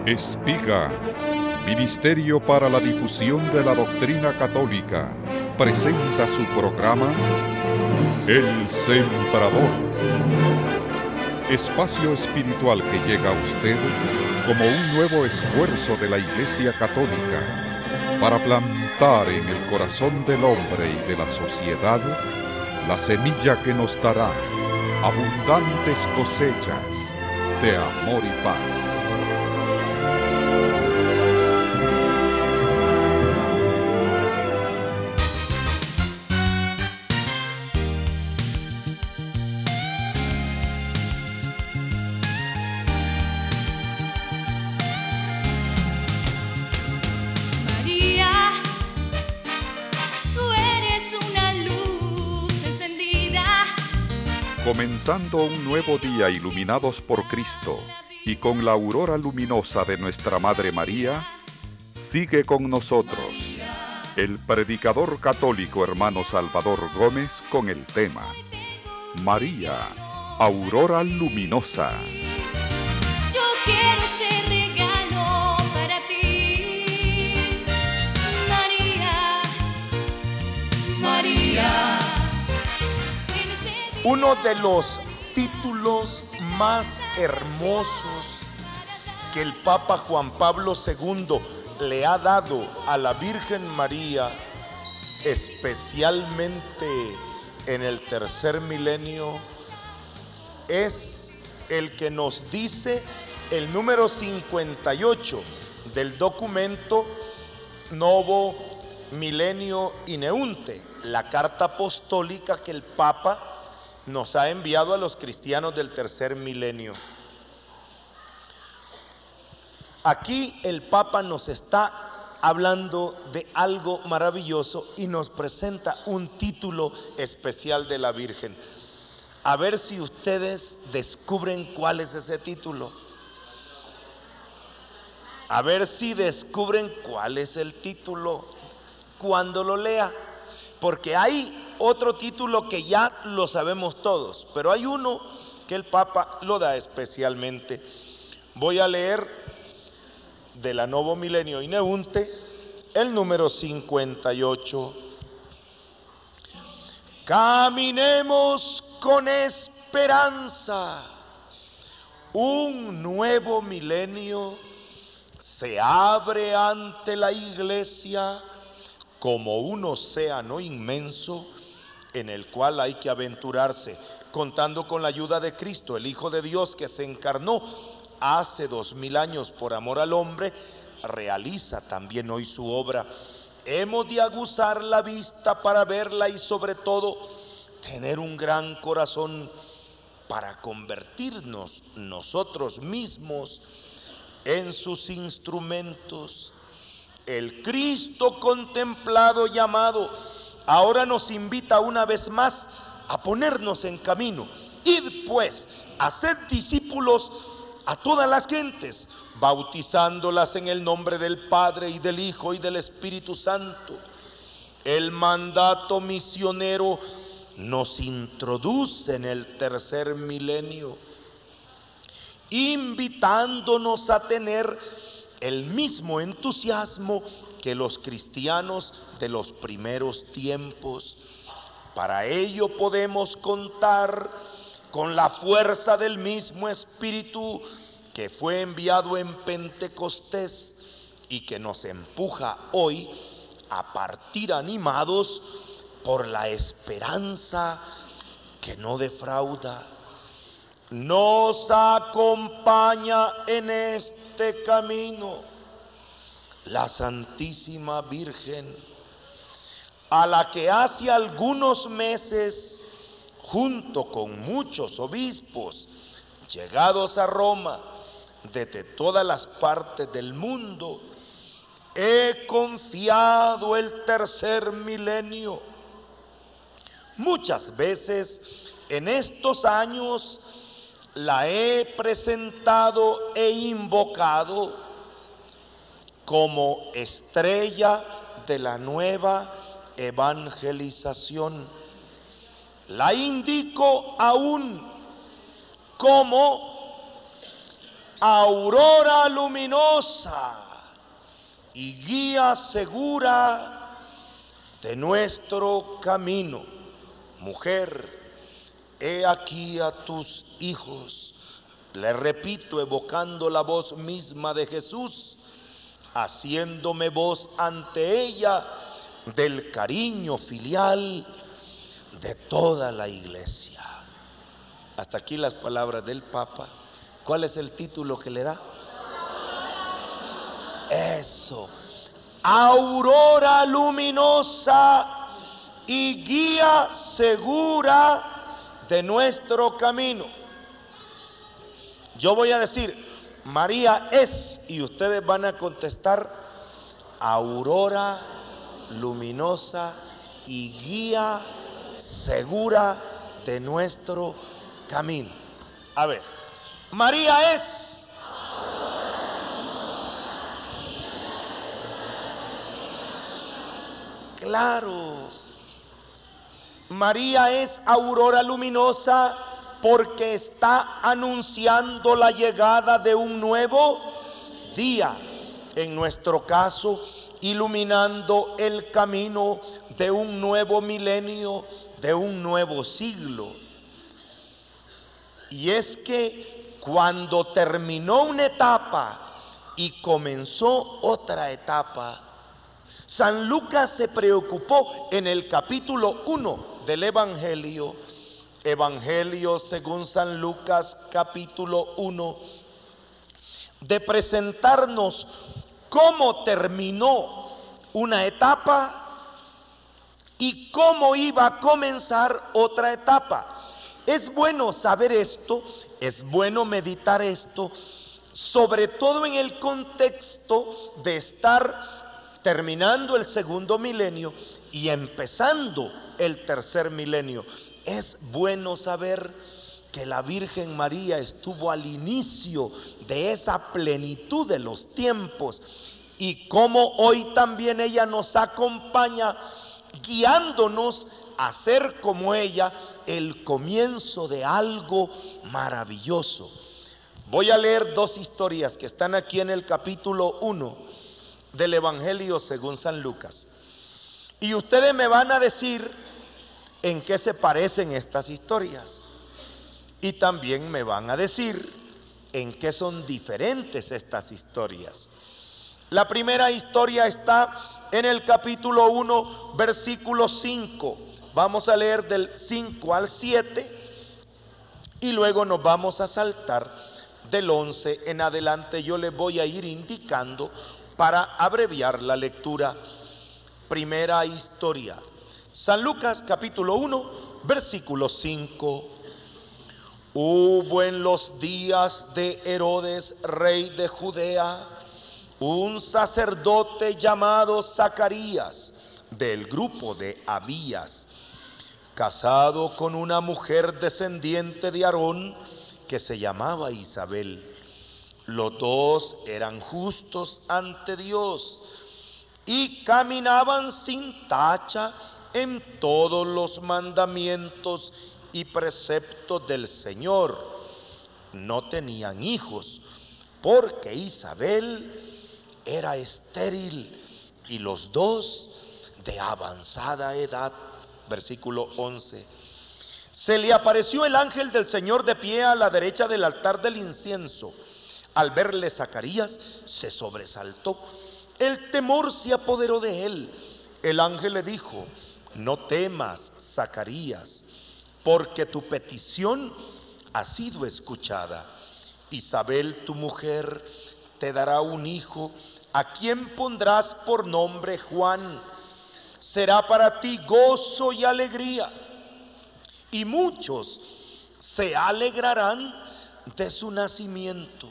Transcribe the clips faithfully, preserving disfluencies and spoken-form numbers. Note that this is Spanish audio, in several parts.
Espiga, Ministerio para la Difusión de la Doctrina Católica, presenta su programa El Sembrador. Espacio espiritual que llega a usted como un nuevo esfuerzo de la Iglesia Católica para plantar en el corazón del hombre y de la sociedad la semilla que nos dará abundantes cosechas de amor y paz. Comenzando un nuevo día iluminados por Cristo y con la aurora luminosa de nuestra Madre María, sigue con nosotros el predicador católico hermano Salvador Gómez con el tema María, aurora luminosa. Yo quiero ser regalo para ti, María, María. Uno de los títulos más hermosos que el Papa Juan Pablo segundo le ha dado a la Virgen María, especialmente en el tercer milenio, es el que nos dice el número cincuenta y ocho del documento Novo Milenio Ineunte, la carta apostólica que el Papa nos ha enviado a los cristianos del tercer milenio. Aquí el Papa nos está hablando de algo maravilloso y nos presenta un título especial de la Virgen. A ver si ustedes descubren cuál es ese título. A ver si descubren cuál es el título cuando lo lea. Porque hay otro título que ya lo sabemos todos, pero hay uno que el Papa lo da especialmente. Voy a leer de la Novo Milenio Ineunte el número cincuenta y ocho. Caminemos con esperanza. Un nuevo milenio se abre ante la Iglesia como un océano inmenso en el cual hay que aventurarse, contando con la ayuda de Cristo, el Hijo de Dios que se encarnó hace dos mil años por amor al hombre, realiza también hoy su obra. Hemos de aguzar la vista para verla y sobre todo tener un gran corazón para convertirnos nosotros mismos en sus instrumentos. El Cristo contemplado y amado ahora nos invita una vez más a ponernos en camino. Id pues, haced discípulos a todas las gentes, bautizándolas en el nombre del Padre y del Hijo y del Espíritu Santo. El mandato misionero nos introduce en el tercer milenio, invitándonos a tener el mismo entusiasmo que los cristianos de los primeros tiempos. Para ello podemos contar con la fuerza del mismo Espíritu que fue enviado en Pentecostés y que nos empuja hoy a partir animados por la esperanza que no defrauda. Nos acompaña en este camino la Santísima Virgen, a la que hace algunos meses, junto con muchos obispos llegados a Roma desde todas las partes del mundo, he confiado el tercer milenio. Muchas veces en estos años la he presentado e invocado como estrella de la nueva evangelización. La indico aún como aurora luminosa y guía segura de nuestro camino. Mujer, he aquí a tus hijos. Le repito, evocando la voz misma de Jesús, haciéndome voz ante ella del cariño filial de toda la iglesia. Hasta aquí las palabras del Papa. ¿Cuál es el título que le da? Eso, aurora luminosa y guía segura de nuestro camino. Yo voy a decir, María es, y ustedes van a contestar, aurora luminosa y guía segura de nuestro camino. A ver, María es. Claro, María es aurora luminosa porque está anunciando la llegada de un nuevo día. En nuestro caso, iluminando el camino de un nuevo milenio, de un nuevo siglo. Y es que cuando terminó una etapa y comenzó otra etapa, San Lucas se preocupó en el capítulo uno del Evangelio, Evangelio según San Lucas capítulo uno, de presentarnos cómo terminó una etapa y cómo iba a comenzar otra etapa. Es bueno saber esto, es bueno meditar esto, sobre todo en el contexto de estar terminando el segundo milenio y empezando el tercer milenio. Es bueno saber que la Virgen María estuvo al inicio de esa plenitud de los tiempos y cómo hoy también ella nos acompaña guiándonos a ser como ella el comienzo de algo maravilloso. Voy a leer dos historias que están aquí en el capítulo uno del Evangelio según San Lucas. Y ustedes me van a decir en qué se parecen estas historias. Y también me van a decir en qué son diferentes estas historias. La primera historia está en el capítulo uno, versículo cinco. Vamos a leer del cinco al siete y luego nos vamos a saltar del once en adelante. Yo les voy a ir indicando para abreviar la lectura. Primera historia, San Lucas capítulo uno, versículo cinco. Hubo en los días de Herodes, rey de Judea, un sacerdote llamado Zacarías, del grupo de Abías, casado con una mujer descendiente de Aarón que se llamaba Isabel. Los dos eran justos ante Dios y caminaban sin tacha en todos los mandamientos y preceptos del Señor. No tenían hijos porque Isabel era estéril y los dos de avanzada edad. Versículo once. Se le apareció el ángel del Señor de pie a la derecha del altar del incienso. Al verle Zacarías se sobresaltó, el temor se apoderó de él. El ángel le dijo: no temas, Zacarías, porque tu petición ha sido escuchada. Isabel, tu mujer, te dará un hijo, a quien pondrás por nombre Juan. Será para ti gozo y alegría, y muchos se alegrarán de su nacimiento.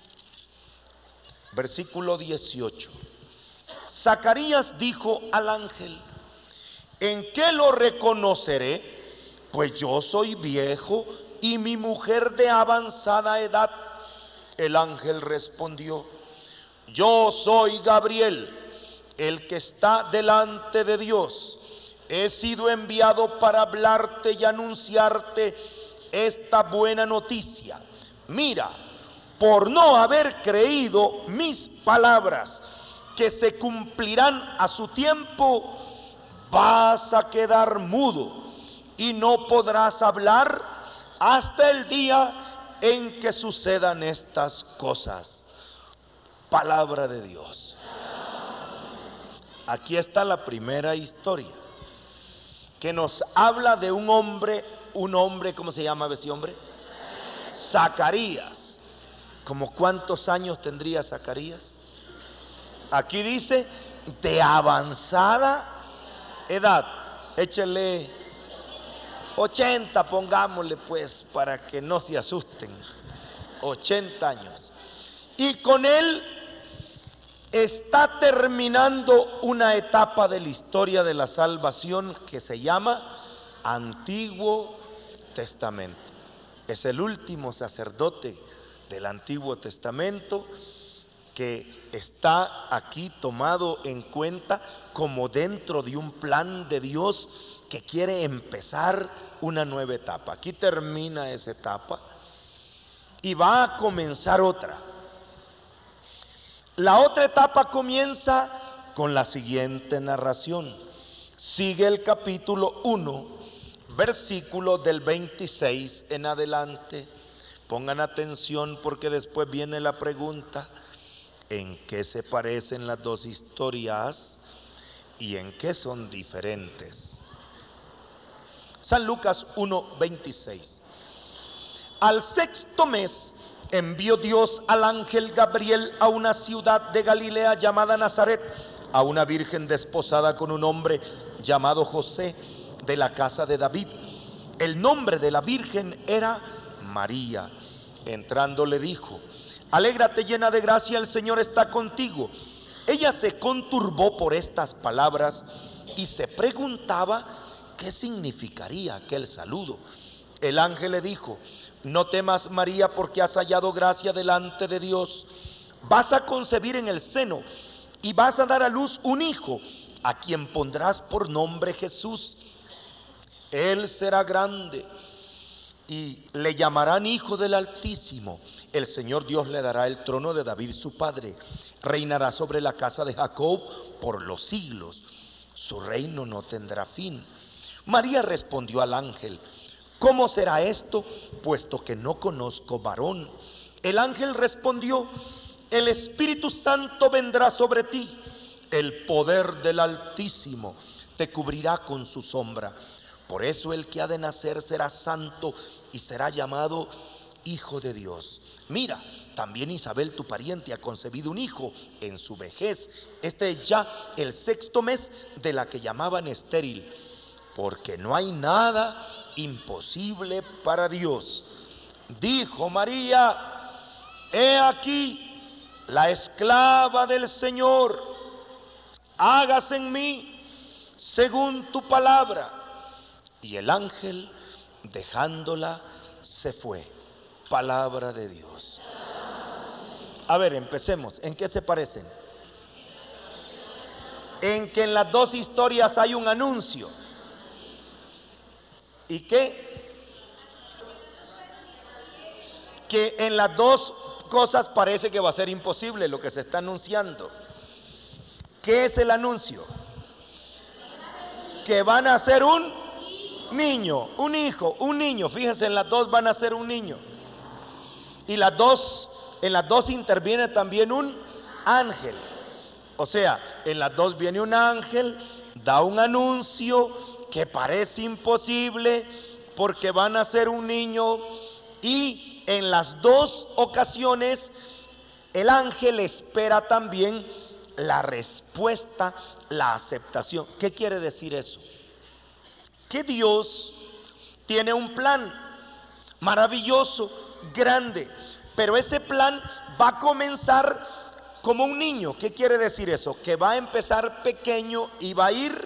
Versículo dieciocho. Zacarías dijo al ángel: ¿en qué lo reconoceré? Pues yo soy viejo y mi mujer de avanzada edad. El ángel respondió: yo soy Gabriel, el que está delante de Dios. He sido enviado para hablarte y anunciarte esta buena noticia. Mira, por no haber creído mis palabras, que se cumplirán a su tiempo, vas a quedar mudo y no podrás hablar hasta el día en que sucedan estas cosas. Palabra de Dios. Aquí está la primera historia que nos habla de un hombre, un hombre, ¿cómo se llama ese hombre? Zacarías. ¿Cómo cuántos años tendría Zacarías? Aquí dice de avanzada edad. Échele ochenta, pongámosle pues, para que no se asusten. ochenta años. Y con él está terminando una etapa de la historia de la salvación que se llama Antiguo Testamento. Es el último sacerdote del Antiguo Testamento que está aquí tomado en cuenta como dentro de un plan de Dios que quiere empezar una nueva etapa. Aquí termina esa etapa y va a comenzar otra. La otra etapa comienza con la siguiente narración. Sigue el capítulo uno, versículo del veintiséis en adelante. Pongan atención porque después viene la pregunta: ¿en qué se parecen las dos historias y en qué son diferentes? San Lucas uno, veintiséis. Al sexto mes envió Dios al ángel Gabriel a una ciudad de Galilea llamada Nazaret, a una virgen desposada con un hombre llamado José, de la casa de David. El nombre de la virgen era María. Entrando le dijo: alégrate llena de gracia, el Señor está contigo. Ella se conturbó por estas palabras y se preguntaba qué significaría aquel saludo. El ángel le dijo: no temas, María, porque has hallado gracia delante de Dios. Vas a concebir en el seno y vas a dar a luz un hijo, a quien pondrás por nombre Jesús. Él será grande y le llamarán Hijo del Altísimo. El Señor Dios le dará el trono de David su padre. Reinará sobre la casa de Jacob por los siglos. Su reino no tendrá fin. María respondió al ángel: ¿cómo será esto, puesto que no conozco varón? El ángel respondió: el Espíritu Santo vendrá sobre ti. El poder del Altísimo te cubrirá con su sombra. Por eso el que ha de nacer será santo y será llamado Hijo de Dios. Mira, también Isabel, tu pariente, ha concebido un hijo en su vejez. Este es ya el sexto mes de la que llamaban estéril, porque no hay nada imposible para Dios. Dijo María: he aquí la esclava del Señor, hágase en mí según tu palabra. Y el ángel, dejándola, se fue. Palabra de Dios. A ver, empecemos. ¿En qué se parecen? En que en las dos historias hay un anuncio. ¿Y qué? Que en las dos cosas parece que va a ser imposible lo que se está anunciando. ¿Qué es el anuncio? Que van a ser un niño, un hijo, un niño. Fíjense, en las dos van a ser un niño. Y las dos, en las dos interviene también un ángel. O sea, en las dos viene un ángel, da un anuncio que parece imposible porque van a ser un niño. Y en las dos ocasiones el ángel espera también la respuesta, la aceptación. ¿Qué quiere decir eso? Que Dios tiene un plan maravilloso, grande, pero ese plan va a comenzar como un niño. ¿Qué quiere decir eso? Que va a empezar pequeño y va a ir,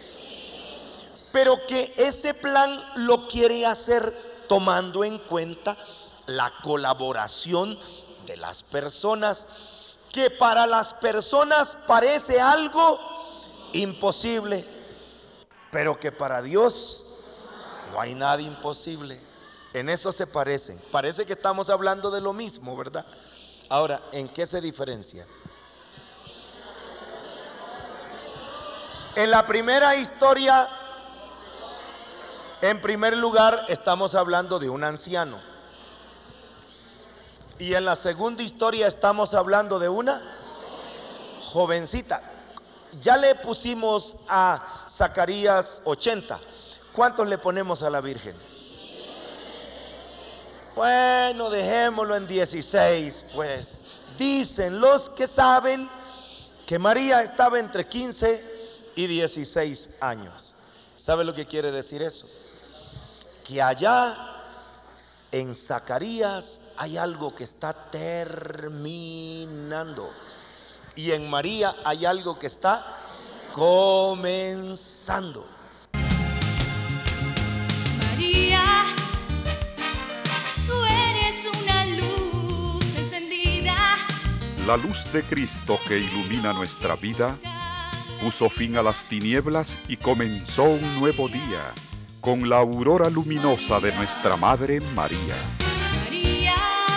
pero que ese plan lo quiere hacer tomando en cuenta la colaboración de las personas, que para las personas parece algo imposible, pero que para Dios no hay nada imposible. En eso se parecen. Parece que estamos hablando de lo mismo, ¿verdad? Ahora, ¿en qué se diferencia? En la primera historia, en primer lugar, estamos hablando de un anciano. Y en la segunda historia estamos hablando de una jovencita. Ya le pusimos a Zacarías ochenta. ¿Cuántos le ponemos a la Virgen? Bueno, dejémoslo en dieciséis, pues. Dicen los que saben que María estaba entre quince y dieciséis años. ¿Sabe lo que quiere decir eso? Que allá en Zacarías hay algo que está terminando. Y en María hay algo que está comenzando. María, tú eres una luz encendida. La luz de Cristo que ilumina nuestra vida puso fin a las tinieblas y comenzó un nuevo día con la aurora luminosa de nuestra Madre María. María,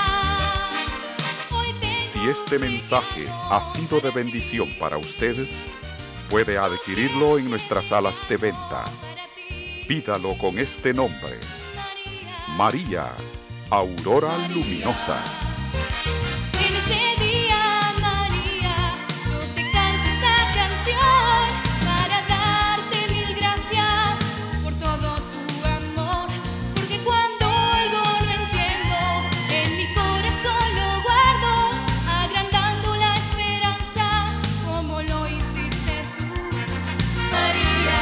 hoy tengo Si este mensaje ha sido de bendición para usted, puede adquirirlo en nuestras salas de venta. para ti, Pídalo con este nombre: María, Aurora Luminosa. en ese día, María, yo te canto esta canción para darte mil gracias por todo tu amor. Porque cuando algo no entiendo, en mi corazón lo guardo, agrandando la esperanza como lo hiciste tú, María.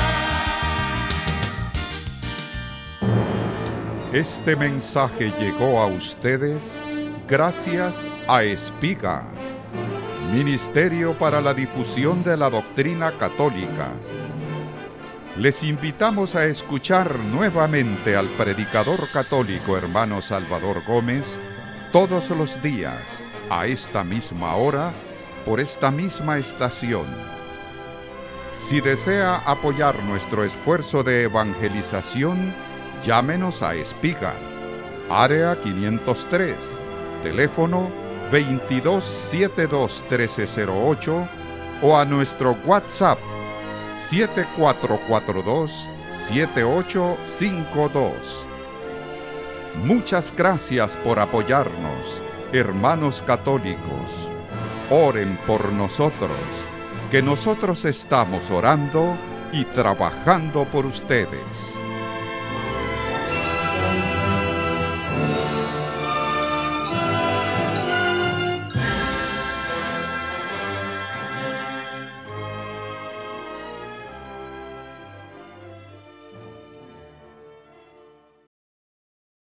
Este mensaje llegó a ustedes gracias a Espiga, Ministerio para la Difusión de la Doctrina Católica. Les invitamos a escuchar nuevamente al predicador católico hermano Salvador Gómez todos los días, a esta misma hora, por esta misma estación. Si desea apoyar nuestro esfuerzo de evangelización, llámenos a Espiga, área quinientos tres, teléfono veintidós setenta y dos trece cero ocho, o a nuestro WhatsApp siete cuatro cuatro dos siete ocho cinco dos. Muchas gracias por apoyarnos, hermanos católicos. Oren por nosotros, que nosotros estamos orando y trabajando por ustedes.